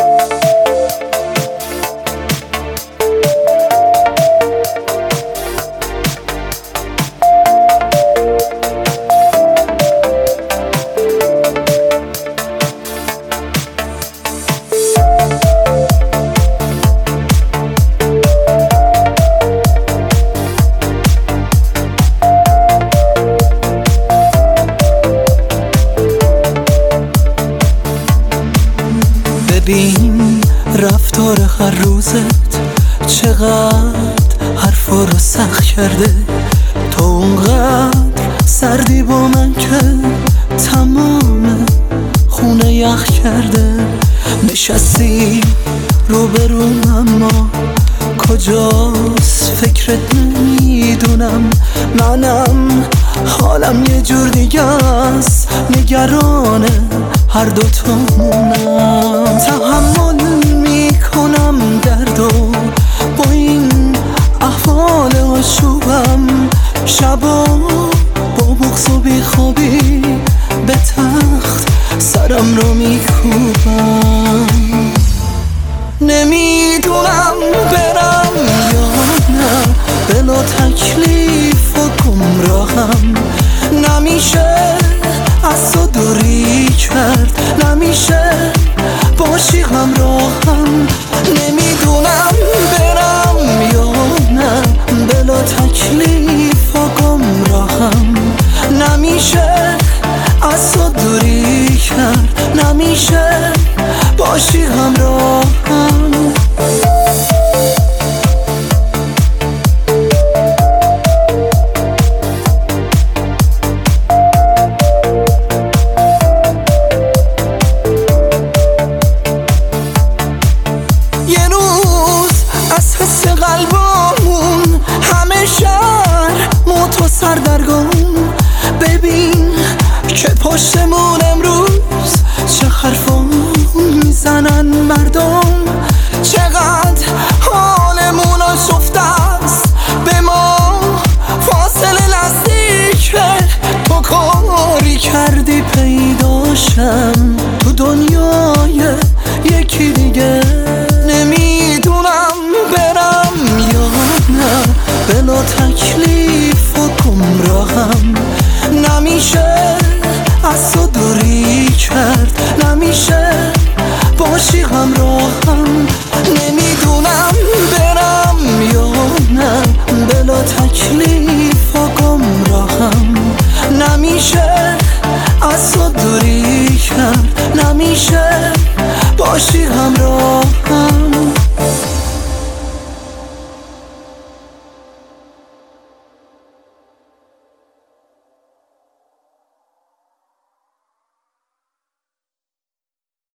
ببین رفتار هر روزت چقدر حرفا رو سخت کرده، تو اونقدر سردی با من که تمام خونه یخ کرده. نشستی روبروم اما کجاست فکرت نمیدونم، منم حالم یه جور دیگه است، نگران هر دوتامونم. تحمل میکنم دردو با این احوال آشوبم، شبا با بغض و بیخوابی به تخت سرم رو میکوبم. نمیدونم برم یا نه، بلا تکلیف و گمراهم، نمیشه از تو دوری کرد، نمیشه باشی همراهم. نمیدونم برم یا نه، بلا تکلیف و گمراهم، نمیشه از تو دوری کرد، نمیشه باشی همراهم. یه روز از حس قلبمون همه شهر موت و سردرگم، ببین که پشتمون امروز چه حرفا میزنن مردم، چقدر حالمون آشفته است، به ما فاصله نزدیکه. تو کاری کردی پیداشم تو دنیای یکی دیگه. نمیدونم برم یا نه، بلا تکلیف و گمراهم، نمیشه از تو دوری کرد، نمیشه باشی همراهم. نمیدونم برم یا نه، بلا تکلیف و گمراهم، نمیشه از تو دوری کرد، نمیشه باشی همراهم.